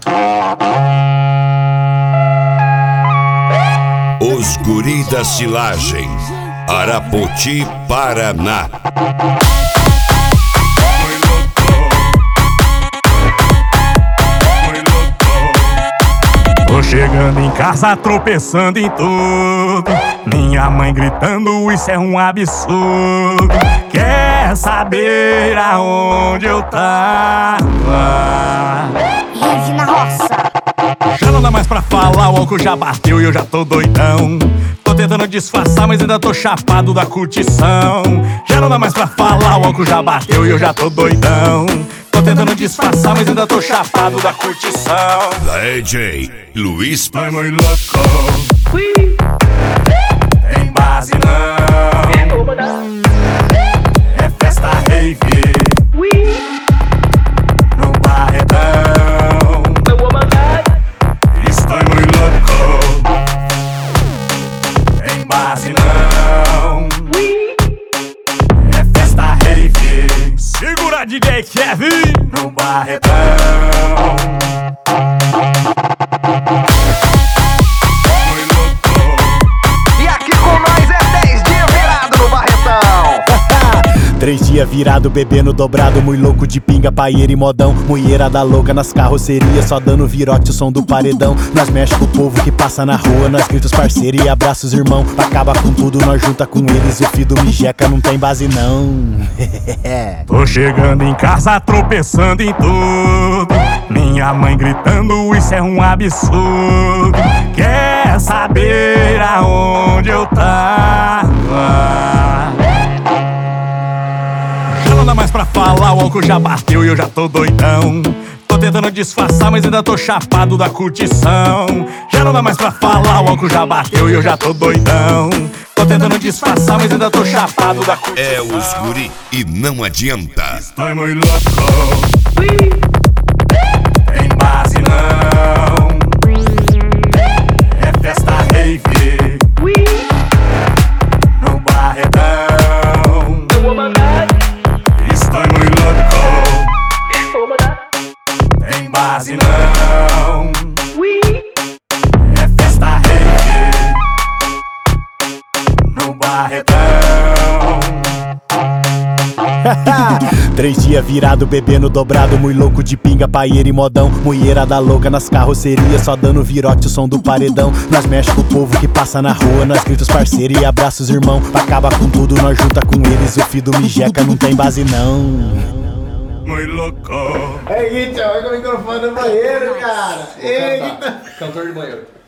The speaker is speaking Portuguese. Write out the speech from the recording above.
Os Guri da Silagem, Arapoti, Paraná. Tô chegando em casa tropeçando em tudo, minha mãe gritando, isso é um absurdo. Quer saber aonde eu tava? Rede na roça. Já não dá mais pra falar, o álcool já bateu e eu já tô doidão. Tô tentando disfarçar, mas ainda tô chapado da curtição. Já não dá mais pra falar, o álcool já bateu e eu já tô doidão. Tô tentando disfarçar, mas ainda tô chapado da curtição. DJ Luiz Vai muito louco, tem base não, é festa rave no Barretão. Estou muito louco, tem base não, é festa rave. Segura DJ Kevin no Barretão. E aqui com nós é 10 dias virado no Barretão. 3 dias virado, bebendo dobrado, muito louco de pinga, paieira e modão. Mulherada louca nas carrocerias, só dando virote o som do paredão. Nós mexe com o povo que passa na rua, nós grita os parceiros e abraça os irmão. Acaba com tudo, nós junta com eles, o filho do Mijeca não tem base não. Tô chegando em casa tropeçando em tudo, minha mãe gritando, isso é um absurdo. Quer saber aonde eu tava? Já não dá mais pra falar, o álcool já bateu e eu já tô doidão. Tô tentando disfarçar, mas ainda tô chapado da curtição. Já não dá mais pra falar, o álcool já bateu e eu já tô doidão. Tô tentando disfarçar, mas ainda tô chapado da curtição. é os Guri e não adianta. Estou muito louco, tem base não, é festa rave no Barretão. Estou muito louco, tem base não, é festa rave no Barretão. 3 dias virado, bebendo dobrado, muito louco de pinga, paieira e modão. Mulherada louca nas carrocerias, só dando virote o som do paredão. Nós mexe com o povo que passa na rua, nós grita os parceiros e abraça os irmão. Acaba com tudo, nós junta com eles, o filho do Mijeca não tem base não. Muito louco. É, Gui, olha o microfone no banheiro, cara. Eita. Cantor de banheiro.